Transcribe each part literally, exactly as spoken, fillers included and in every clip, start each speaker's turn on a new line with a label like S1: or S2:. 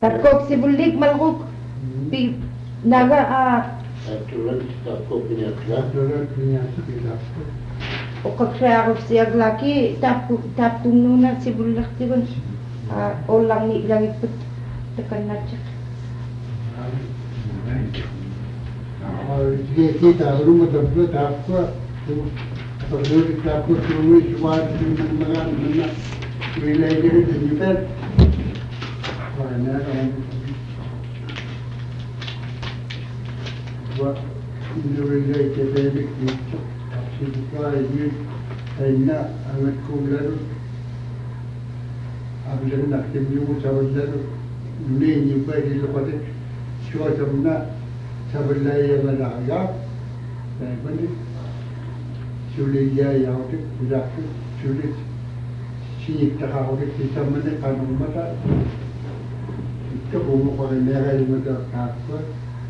S1: Takok si bulig malkok. Pi naga ah
S2: Aturan takok pinatla.
S3: Aturan pinatla.
S1: o kakrarok siya laki tap tap tununa si bulig tigon. Ah olang ni lang iput tekan nacha.
S3: Dia kita rumah tempat apa tu perlu kita pun semua cuma dengan dengan wilayah ini juga mana orang buat wilayah kita ini kita ini hanya amat kular abis nak temu sahaja ni ni pada lepas itu suasana Sabillaya Malaga, Bani, Suliya Yaudik, Budak, Sulit, Sinik Tahaudik, Tisamane, Kanumata, itu umum orang merah yang ada kakak,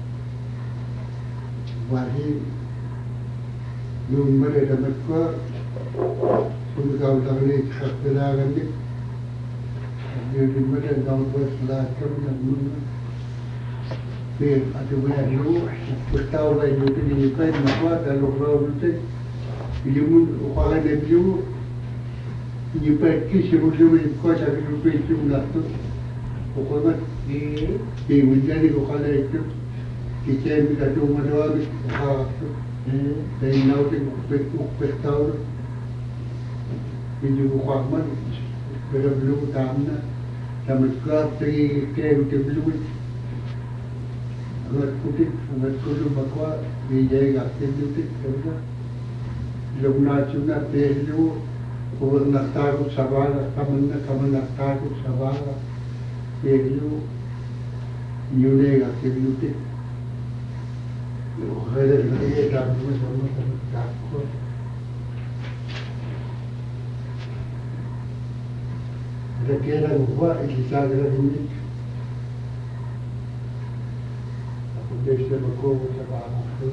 S3: wahid, number ada mereka, sudah kau tahu ni khaslah ni, jadi mereka kau buat selacam dan mana. Bil ada banyak dulu, bertahu baik itu dinyatakan bahawa dalam orang itu, ilmu orang yang ilmu, nyatakan kisah ilmu itu kuasa ilmu itu mengatur, pokoknya di menjadi orang itu, kita yang kita cuma doa itu, dan nak itu bertahu, ini juga orang belum tahu, sama sekali dari kerja itu belum. Amat putih, amat kudu bakwa dijaya gatin putih, kerja. Lugna cuna tehlu, orang nak tahu sabara, kaman nak kaman nak tahu sabara, tehlu, nyune gatin putih. Ada lagi dalam sama sama takut. Ada kira buat kisah ini. Desa berkumpul sebab itu,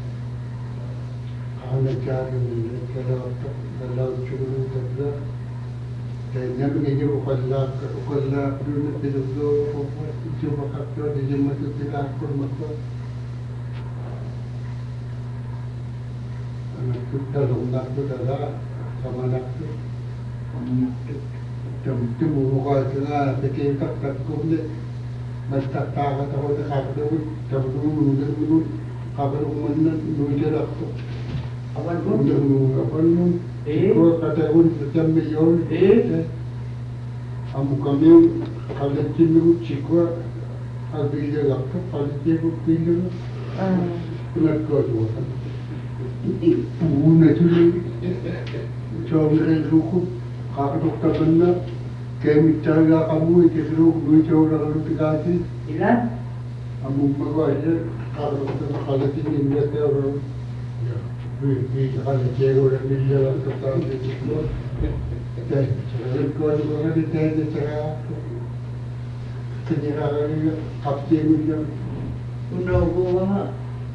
S3: anak cari ni kalau kalau curu terus, dan yang begini ukalla ukalla dulu itu tu, cuma kakak di rumah tu tidak pun macam, anak tu dalam nak tu dah sama nak tu, sama nak tu, jam tu muka tu fikir tak tak kumde. Mastak taga tahu tak ada pun, tahu dulu dulu dulu, kabar umumnya dulu jelas tu.
S4: Awan pun?
S3: Dulu awan pun. Eh? Kau kata pun macam million. Eh? Amu kami kalau cinu cikgu, kalau dia laptop, kalau dia pun pilih, nak kau tu. Pun itu ni, cakap luku, kakak doktor benda. Kami cakap kamu itu dulu dulu cakap kalau tiga hari.
S4: Ilan?
S3: Kamu bagai kalau kalau tinggi mereka orang. Ya, ini kalau cakap orang ni jalan tetap di situ. Jadi kalau kau juga ada tanya cakap, sejarah ni kapten ni.
S4: Udah gua.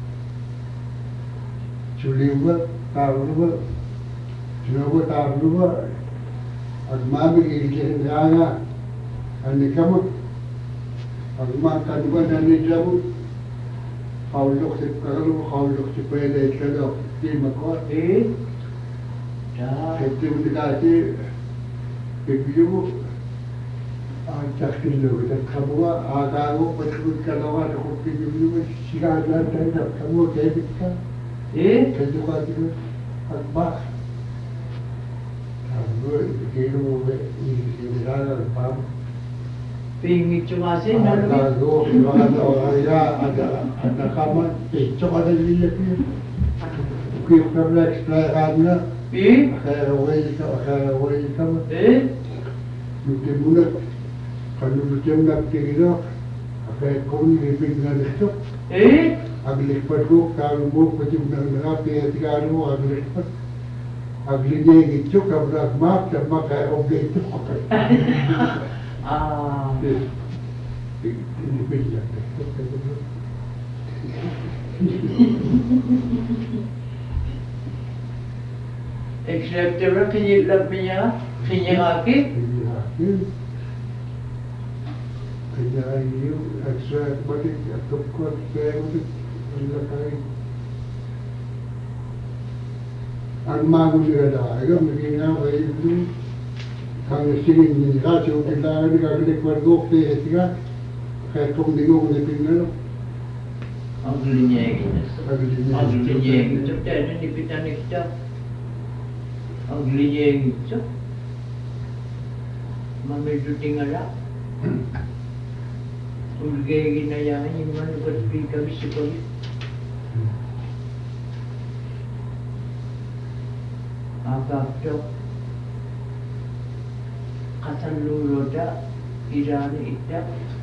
S3: Culiwa, taruwa, culiwa taruwa. Agama begini jangan, ane kamu, agama kaduan ane jamu, haulok sekarang haulok sepeda itu di makwa.
S4: Eh, dah.
S3: Kita mendekati, begitu, ajak kita kita kamu agamu betul kalau ada kopi dulu siapa ada kamu kita,
S4: Eh,
S3: kita juga agama. Begitu ini ada apa?
S4: pingin cuma sih, nak
S3: Ada dua orang ya ada ada kamar, eh cuma ada di sini. Kita perlu eksplorasinya.
S4: Eh,
S3: Saya awal kita, saya awal kita.
S4: eh,
S3: Mungkin mula kalau macam nak kira, saya kau ni lebih dengan itu.
S4: eh,
S3: Agak lepas tu kalau mau macam nak nak pergi tiga hari agak lepas. Agli ni itu kalau mak dan mak saya objek itu.
S4: ah,
S3: Ini benda.
S4: accept orang kini lebihnya, kini lagi.
S3: kaya iyo extra balik at of course kaya ulit ang lakay ang mago nila dahil maging nga kayo yung kang singin nila siya kailangan nila kaya kwargok kaya tiga kaya kung di ko nipin na
S4: Ang linyeng ito.
S3: Ang linyeng.
S4: Ang linyeng ito. Tayo nipitan ito. Ang linyeng ito. Mamedyo tingala. Ulgay ginayangan yung manugat pikabi si Pagi. Agak ito. Kasaluloda. Irani ito.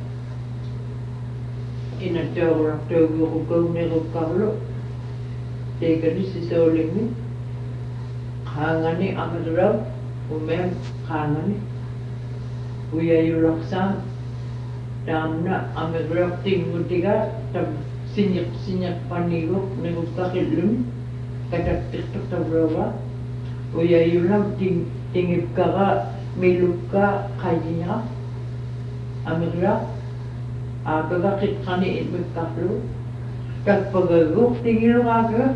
S4: Inatawag tayo ko kung nero Carlo. Teka ni si Soling ni. Kangani ang raw. Umem kangani. Uya yuraksan. Damna ang raw tinggo tiga. Tab sinyak-sinyak panigo. Nero kakilun. Katak-tiktok tabrawa. Uya yuram ting tingip ka ka. Miluk ka kaya. Ang raw. Aga kakit kani itmik kaklo. Kag pagagok tingil aga.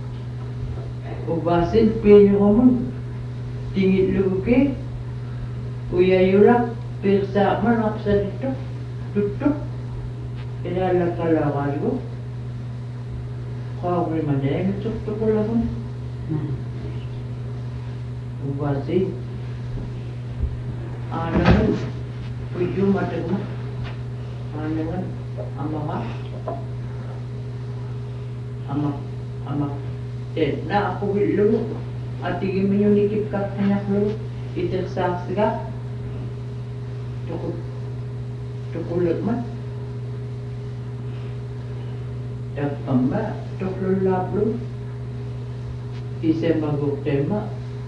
S4: Ubasin pinyo komon. Tingil luke. Uyayulak. Pirsa manaksa dito. Tutuk. Ilala kalawal ko. Kawri maneng. Tutuk ko lang. Ubasin. Ano. Puyo matagma. Anangan amama amak amak ten na ako bilo at tigil mo yung nikip ka kanya lo itersaks ka tukul tukulot man tapamba tukulol lablo ise magok tema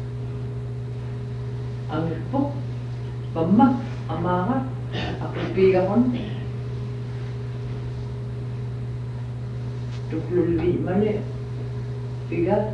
S4: ang ipok pamak amaka ako bigakon tukluli mali tiga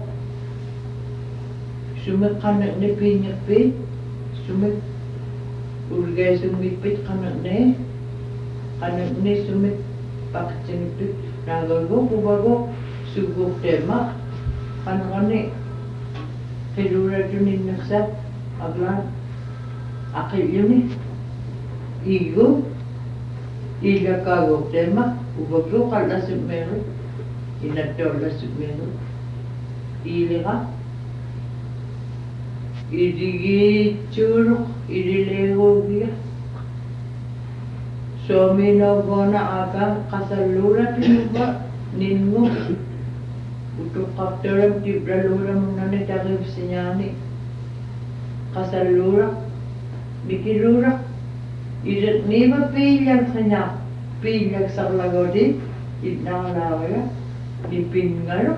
S4: sumek kanak ne pinyak pi sumek urgay sumipit kanak ne kanak ne sumek pakcinipit nagago kubago sugok tema kanak ne kedura tunin naksa aglan akil yun eh igo ila kagok tema ubago kalasip meron inatola sumero ilira idigi churuk idilego biya so minogona aga kasalura tinuba ningo utuk kapteram tibralura munane tarif sinyani kasalura mikilura idet niba pilyak sanya pilyak sarlagodi idnalawaya dipinggal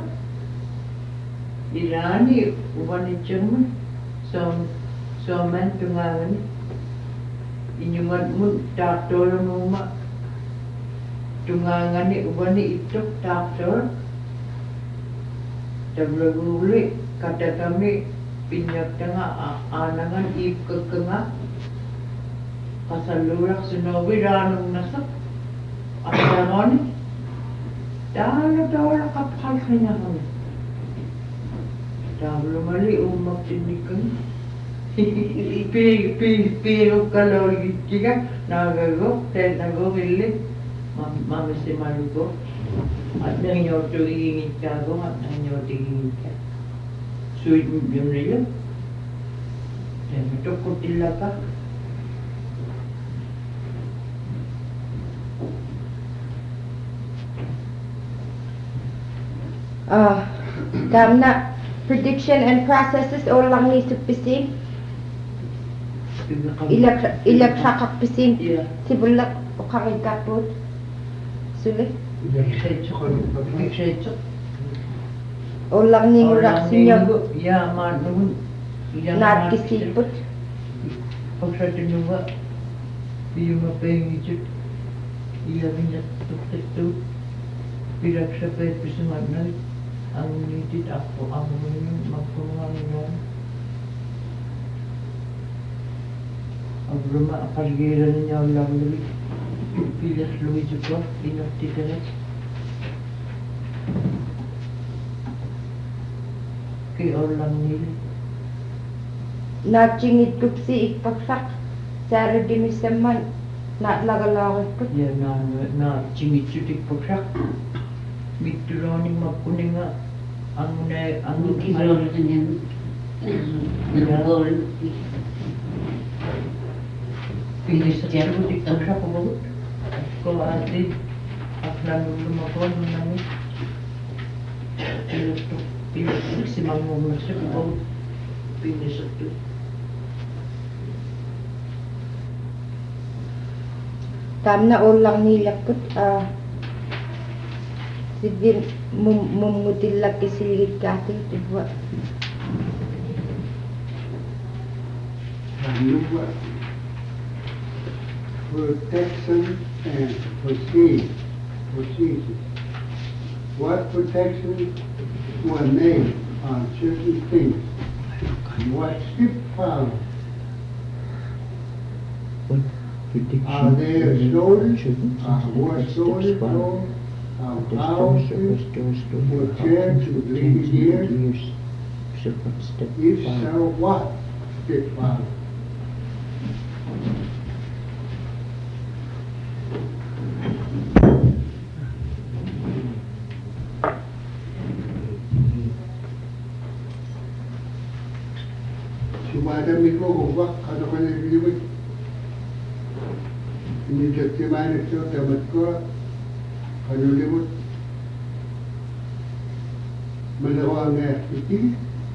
S4: irani ubani cerman som soman tungangan inyumat mun taktor muma tungangan ni ubani itu taktor tablaguli kata kami pinyak tengah anangan ikekengah kasalurak sunawi ranong nasak asaron Dahil dahil kapal kanya kami. Dahil mali umak tinikan. Pero kalau kita nagago, ten nago hili, mami si malugo. At nang nyoto ingin kago, at nang nyoto ingin ka. Suit yun nila. Then ito kutila ka.
S1: Ah, damna prediction and processes o lang ni supisin. Ilak ilak sakak pisin.
S4: Iya.
S1: Sibulak o kakay kapot. Sulit.
S4: Iksecho.
S1: O lang ni ngurak sinya.
S4: Ya manun.
S1: Nat kisipot.
S4: Pagsa tinuwa. Iyo mapengijut. Iya minyak tuk-tuk. Birak sa pet pisungan ang nitid ako ang magpungan mo. Ang luma, kapaligiran niya ang lamili. Pilas lui juga inutti telet. Ki ollaan niille.
S1: Natsingit kupsi ikpaksak. Sääri dimisemman naat lagalaakikkut.
S4: Ja naa naa chingitsutik poksak. Mittulooni makkuninga angune angun
S5: Kisortinen Melbourne.
S4: Pilisatsutik poksak ollut. Ko ati aflanullu makon nani. Pilustu pilustuksi mangumassa ollut. Pilisattu.
S1: Tamna ollang niillakkut. Sidin mummutillakki silgikkaati tibwa.
S3: Number protection and proceed, procedures. What protections were made on certain things? What should follow? Are there stories? Are more stories told? Of houses were changed with many years? If so, what should follow? Sumadami ko kung bak, ano ka naglimit? Hindi siya timanik siya, tamat ko, ano limot? Malawa nga iti,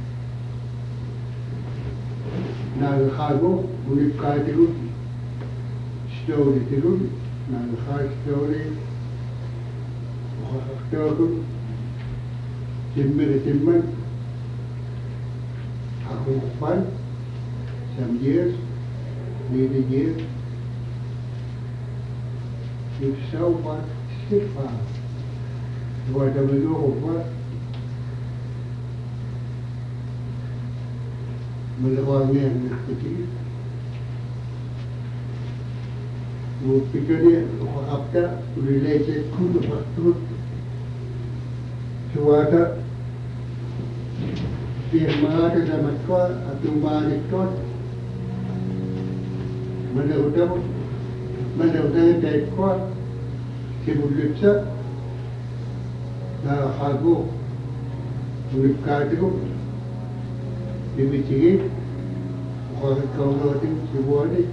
S3: nagakago, ulip ka tirun, story tirun, nagaka story, makakaktagun, timmer timman, ako kupan, some years, maybe years. If so, what should follow? What do we know of what? Malawang nga ang nakikita. Upika niya, ukakapta, related ko na paktut. Suwata, firmada na matwa at umanik ko. Manawdaw, manawdaw tayo ko. Sibulitsa, nakakago, ulipkati ko. Bibitsigin, ukakit ka unating sibuani.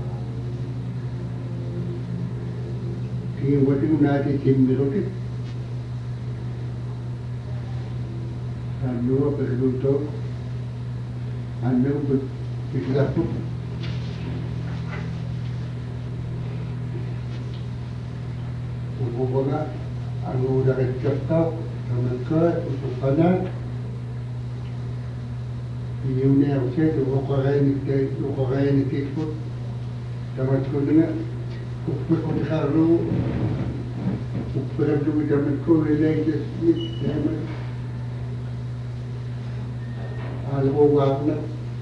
S3: Kingiwating natin simmirotin. Ano ba perluto? Ano ba islapo? Upo ba nga? Ano na nagkataw? Naman ka, upo ka na. Yung niya ako siya, ukakain ni ko. Tamat ko na nga. Upo ko na karo. Upo na luwi tamat ko. Religious mix. Tamat. Alam ko wak na.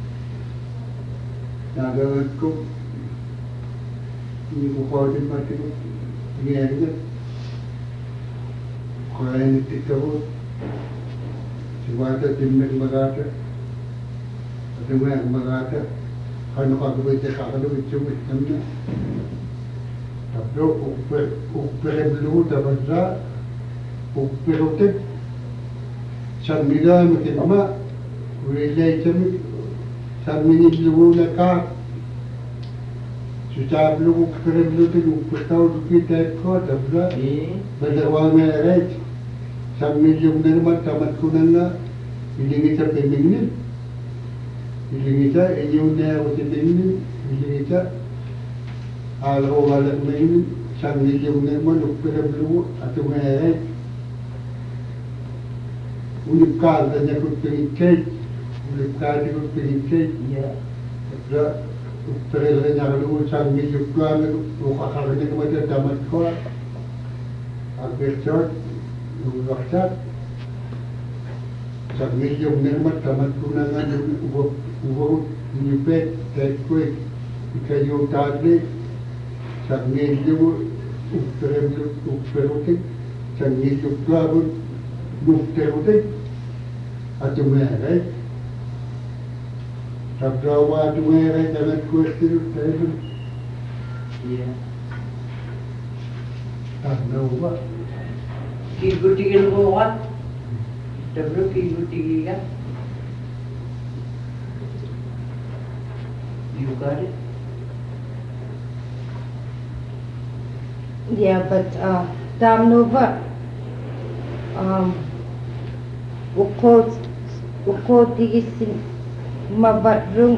S3: Nagawad ko. Hindi ko pa din mati ko. Nangyari na. Ukakain ni ko. Si Wata Timmer Magata. At yung mga magata, ano kagawin tayo kakagawin siya with kami na. Tapos, ukpereblu, tapos sa, ukperote, sa mida, makikama, ulay kami, sa miniglugo na ka, susablo, ukpereblu, ukpestaw, lukita ko, tapos sa, balawa nga rin, sa milyong na naman, tamat ko na nga, hindi nga sa pemingin. Ilingita, inyong na ako si Tingin, ilingita, alam ko walang mainin, sang milyong naman, ukpirablo, at umayay. Ulip ka, kanya ko pingikay, ulip ka, di ko pingikay. At ukpirablo niya kalungan, sang milyong ka, ukakaranin ko mati, damat ko, ang bersot, ulaksak. Sang milyong naman, damat ko na nga, Uwag nipet, kahit quick, ikayo tadli, sa ngayong ukterem ukterutik sangi uktuabut ukterutik atumere tabrawa atumere tamet kuestiru tayu
S4: Yeah.
S3: tanauwa
S4: Kibutigil ko what? Tabro kibutigil ka? You got it?
S1: Yeah, but uh, Tam Nova, um, ukot ukot tigisin mabarung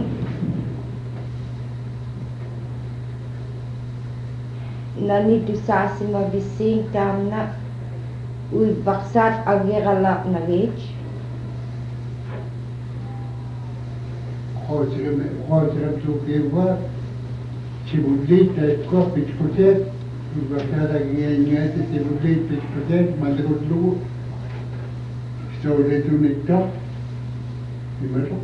S1: nani dusasi mabising tam na uy baksat ageralak na gage.
S3: Hotrem hotrem tukiwa chibulit ko pitkutet bakada ngiyat chibulit pitkutet malrutlu so le tunikta imero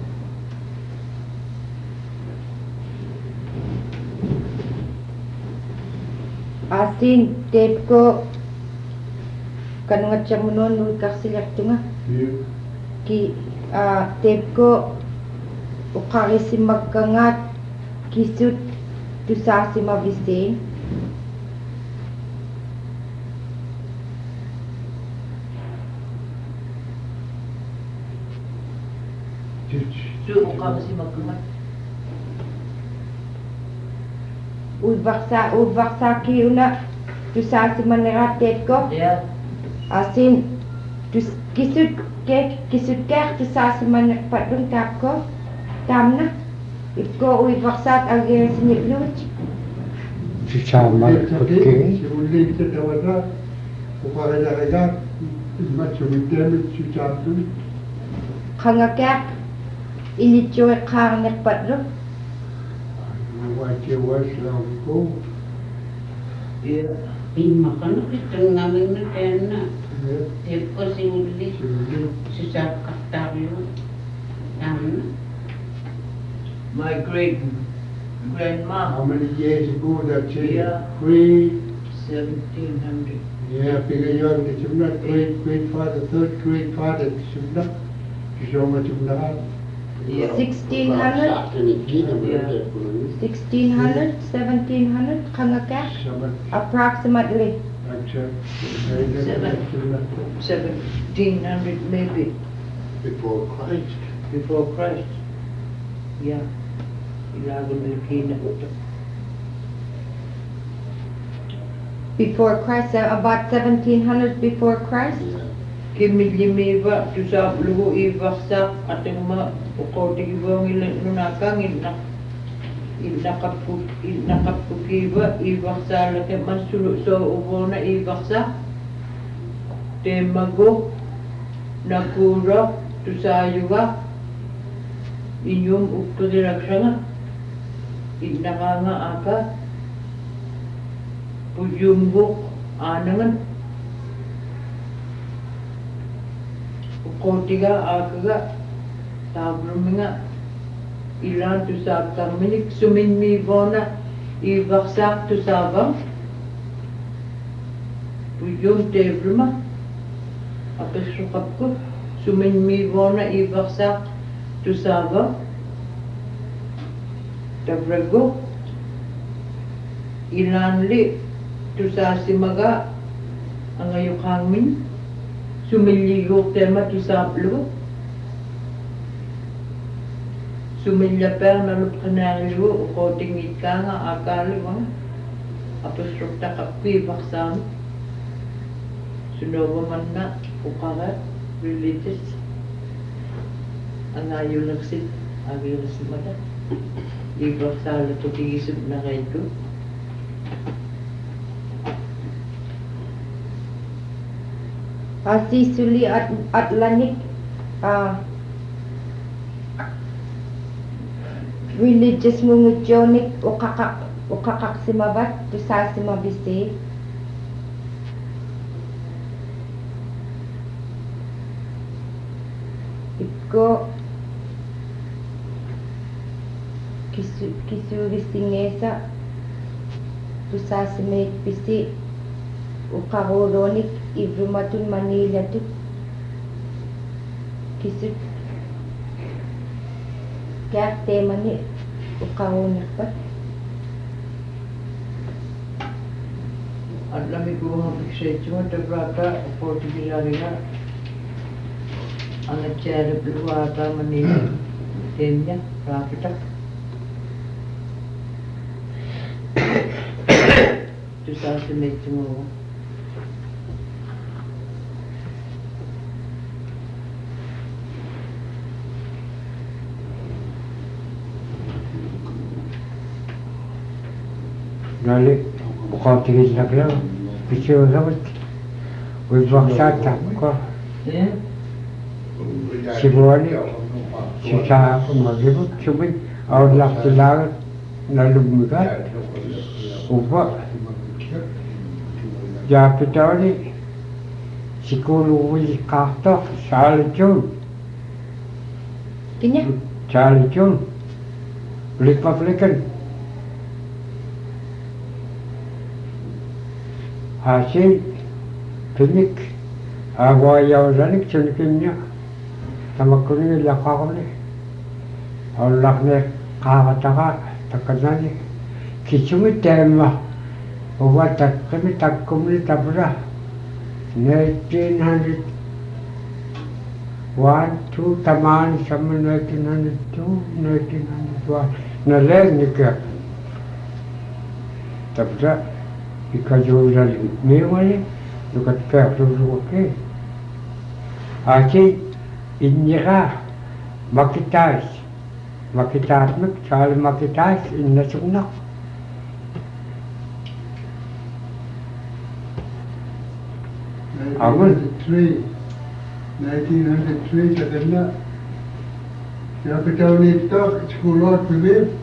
S1: Asin tape ko kanungat siya munon uy kaksilak tunga ki uh, tape ko ukari si magkangat kisut dusasi mabising.
S4: So, ka kasi magkamat.
S1: Uy baksa uy baksa ki una dusasi manera tape ko.
S4: Yeah.
S1: Asin dus kisut ke kisut ke dusasi manera padung tap ko tamna iko uy baksat age sinyip luch.
S5: Sesama putih.
S3: chibulit tawara ukara jaga machumitem chuchatu
S1: Khangakak ilichoy khang nek padung.
S3: wache waslam ko
S4: Yeah.
S6: Pinmakan kita ngamen na kena. Teko si uli
S3: chibulit
S6: si sakataro. Tama.
S4: My great
S3: how
S4: grandma,
S3: many years ago that she
S4: Yeah.
S3: great
S4: seventeen hundred.
S3: yeah bigger young the chimna great great father third great father chimna kisoma chimna
S4: Yeah.
S1: sixteen hundred,
S4: Yeah.
S1: sixteen hundred, seventeen hundred khangakak
S3: sama
S1: approximately.
S3: acha
S4: Seven. Seventeen hundred maybe
S2: Before Christ.
S4: before Christ. Yeah. Ilago na kina ito.
S1: Before Christ, uh, about seventeen hundred before Christ.
S2: Yeah.
S4: Kimi-limiba, tu sa lugo ibaksak ating mga ukote ibang ilan nunakang inak inakapuk inakapukiba ibaksa laki masulu so ubo na ibaksa temago nakura tu sa yuga inyong ukpagiraksanga inakanga aka pujumbok anangan ukotiga akaga tabruminga ilan tu sa kaminik suminmivona ibaksak tu sabang pujum tebruma apesukap ko suminmivona ibaksak tu sabang tabrago ilan li tu sa simaga ang ayukamin sumiliyok tema tu sablo sumilyaper na lup kanariyo o tingit ka nga akali mga apos rupta kapi baksan sunoba man na ukara religious ang ayaw nagsit ayaw nasimada ibaksan ito tigisip na kayo ko
S1: Asi suli at Atlantic uh, religious mungutyonik ukakak ukakak simabat tu sa simabisi iko kisu kisu risingesa tu sa simit pisi uqaruuluunik ivlumatun maniillatuk kisut kiarteemani uqaruunerpat
S4: Atlamikuha pikseitsuma tabrata portugisariga angatsara pilwata manila temnya rapita tu sasa metsuma
S5: Nali bukatigil na kaya. Pichu sabit. Uibaksa tapko.
S4: eh
S5: Sibuani. Sisa ako magibot. Subit. Awalak tilagat. Nalumigat. Upa. Japitani. Sikulu uwi kahto. Salichun.
S1: kinya
S5: Salichun. Republican. Hasil klinik awal ranik cunikinnya sama kuning lakaknya awalnya kawataka takanani kicumi tema obat takmi takumni tabra nineteen hundred one two taman sama nineteen hundred two nineteen hundred one naleng nikah tabra ikajulan mewali dekat perlu ke aci injera makitas makitas mek sal makitas inna sunnak
S3: nineteen hundred three katanya capital itu sekolah bibir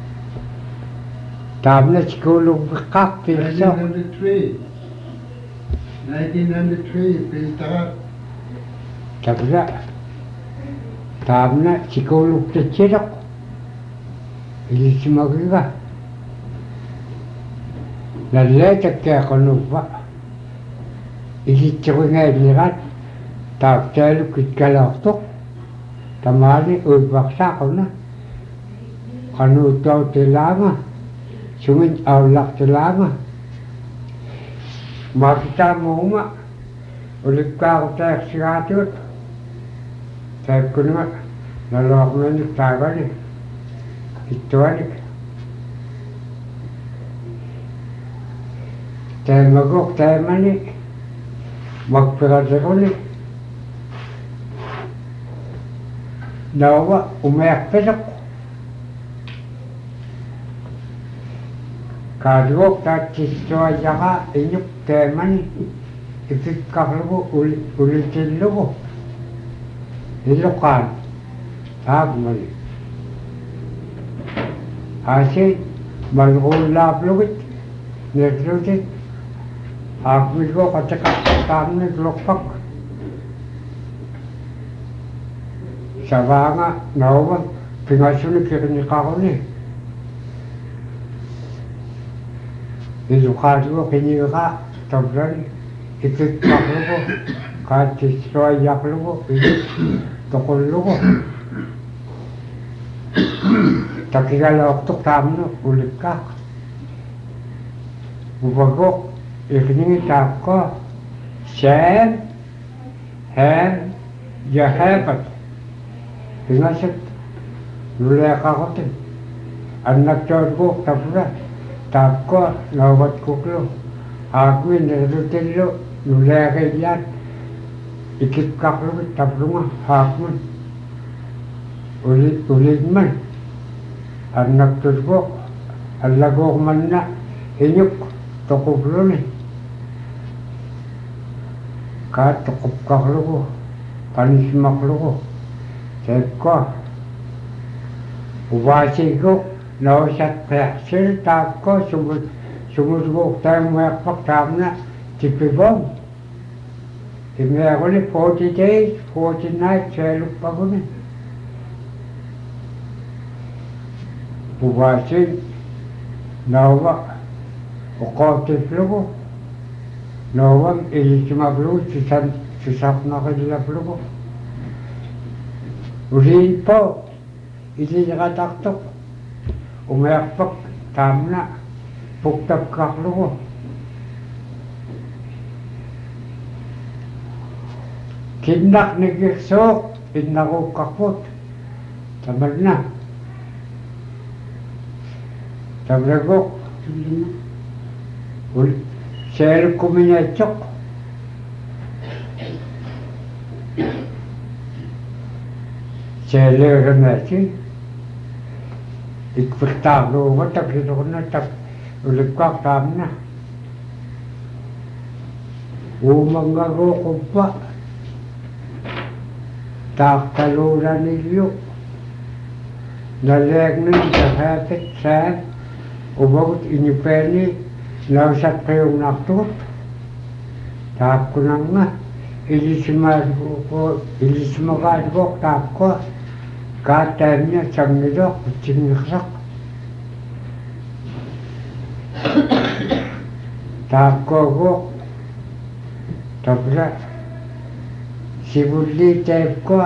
S5: Tabla sekolah bekak
S3: nineteen
S5: pirsa
S3: hundred three nineteen hundred three piltarat
S5: tabla tabla sekolah tercerak ini semua kita lalu tak konupa ini ceringai lirat tak terlalu kikalah tu tamani ubaksa kona kanu tahu telama Sumin awlak telama makita muma ulit ka ako tayo siratut sabi ko naman nalawak na nagtagal eh ito alik tayo magok tayo mani magpirada ko ni nawa umayak pedak Kadok tak ciswa jaga inyuk teman ikut kahlu ulit ulitin lu ilukan tak mali hasil malhul lap luit neklutit aku itu kata kata kami kelopak sabanga nawa pingasun kini kau ni Itu kado penyira tabran ikut kahlu kati soal yaklu itu tokol lu tapi kalau waktu kamu ulit kak ubagok ini takko sen hen jahabat dengan set lulai kakotin anak cowok tabran takko lawat kuklo aku ini rutin lo nulai kejat ikip kaklo tabruma hakmun ulit ulit man anak turbo alago manna inyuk tokuplo ni ka tokup kaklo ko panis maklo ko sekko ubasi ko Nausat pehsil takko sumut sumut gok time mek pak tamna tipibom. Ime ako ni forty days, forty nights saya lupa ko ni. Pubasin nawa ukotif lugo. Nawang ilismablu susan susap nakilablu. Uliin po, ilinakataktok. Umayakpak, tamna, puktab kaklo. Kinnak nigiksok, inako kakot. Tamad na. Tamragok. Ul, sel kuminyachok. Sel renasi. Ikpertalo, matak itu kena tak ulikak tamna. Umanggago kumpa. Tak taluran ilyo. Nalegnin sa hapit sa ubawt inipeni lausat kayong naktut. Tak ko nang nga. Ilismad ko, ilismagad ko, tak ko. Katem niya sang nilok, sinigsak. Tak ko ko. Tapos sibuli tep ko.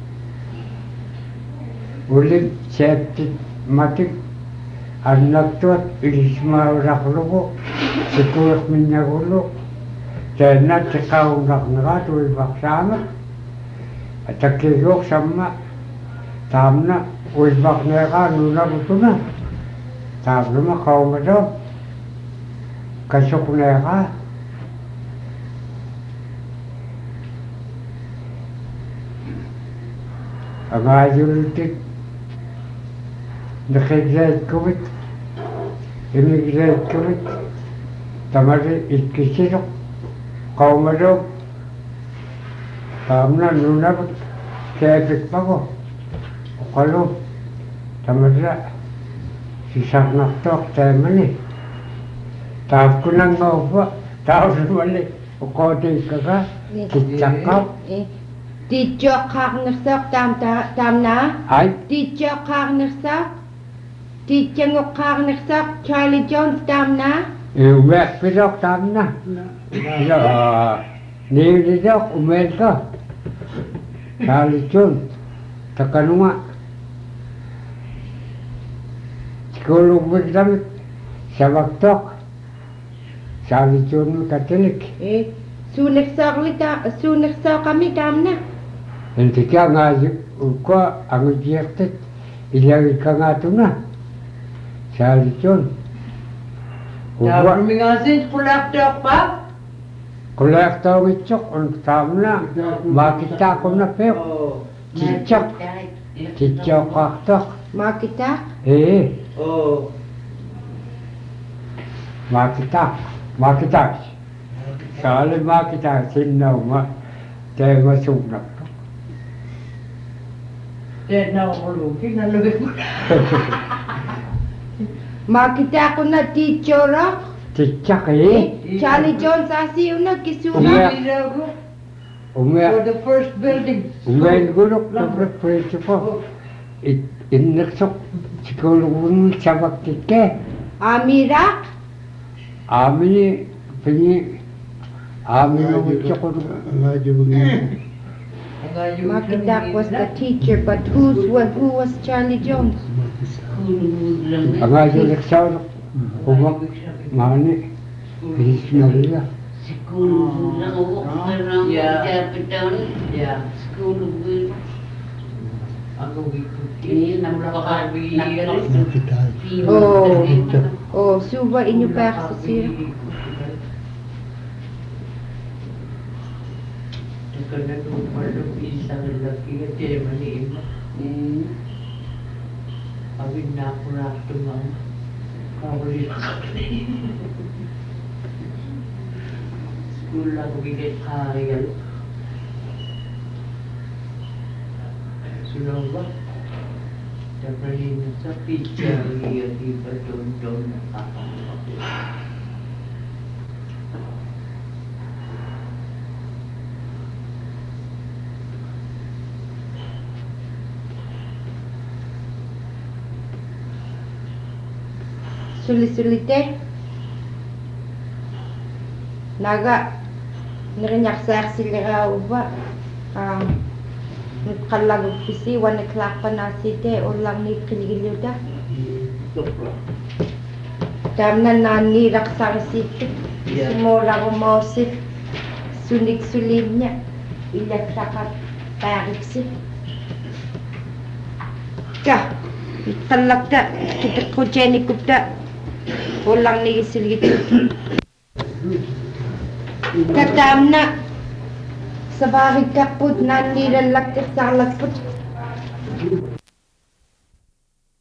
S5: Ulit septit matik. Ang nagtuat, ilisma raklo sikulat minyagulo. Tenat sikaw naknagato ibaksama. At akigok sama. Tamna, uibak neka nuna buto na. Tamna makaw mo daw. Kasok neka. Ang ayulitik. Nakigrade kumit. Imigrade kumit. Tamari ikisirok. Kaw mo daw. Tamna nuna buto. Kebik pa ko. Kalau tamadra sisak naktok temani tap kunang ngova tau semali ukoti kaka kicakap
S1: Dijok kak nersak tam tam na
S5: ay
S1: Dijok kak nersak Dijengok kak nersak Charlie Jones tam na
S5: umek pidok tamna ya ni pidok umek ka Charlie Jones takanunga Kulung berdamit sa waktok sa lityon mo katilik.
S1: Eh, sunersak lita, sunersak kami tam na.
S5: Hindi ka nga ko ang ujiyaktit ilawid ka nga ito na sa lityon.
S4: Dapat mingasin kulak-tok pa?
S5: Kolekta ang itsok, ang tam na, makita ko na pek. Cicok, cicok kaktok.
S1: Makita?
S5: Eh,
S4: Oh.
S5: makita, makita. Sali makita, sinaw ma, tayo masunak.
S4: Then now mulukin, nalugin mo.
S1: Makita ko na teacher rock.
S5: Cicak eh.
S1: Charlie Jones asiw na kisura.
S5: Umiyak.
S4: For
S5: Umiyak.
S4: the first building.
S5: Umiyak gulok na prepreso po. Inaksok, siguro mo sa bakit ke.
S1: Amira?
S5: Amin ni, pini, amin ang ito ko.
S3: Ngaji begini.
S1: Makita was the teacher, but who's was who was Charlie Jones?
S5: Ang ayo leksaw, umak, mani, bilis na rin.
S6: School lang ako karang
S4: Yeah.
S6: kapitan.
S4: Yeah.
S6: School will
S4: Ako
S6: ini enam
S4: Baka
S6: belas
S3: Nakita.
S1: Oh. Oh, suba inyo pa sa sir.
S4: Karena tu malu bisa lelaki dia mani ima. Abin nak pura tu mam. Kau boleh. Sekolah aku bikin karya. Sudah apa? Dapat ini sapi cari di berdondo nak apa?
S1: Sulit-sulite. naga nerinyak sersilira uba ah nutqallagu pisi one o'clock panasite ulang ni kiligiliuda damna nani raksarisitu
S4: Yeah.
S1: sumula kumosif sunik sulimnya ilak sakat tariksi kah talakta kita kujeni kupta ulang ni kisilgitu katamna sabari kaput nani lalak sarlakput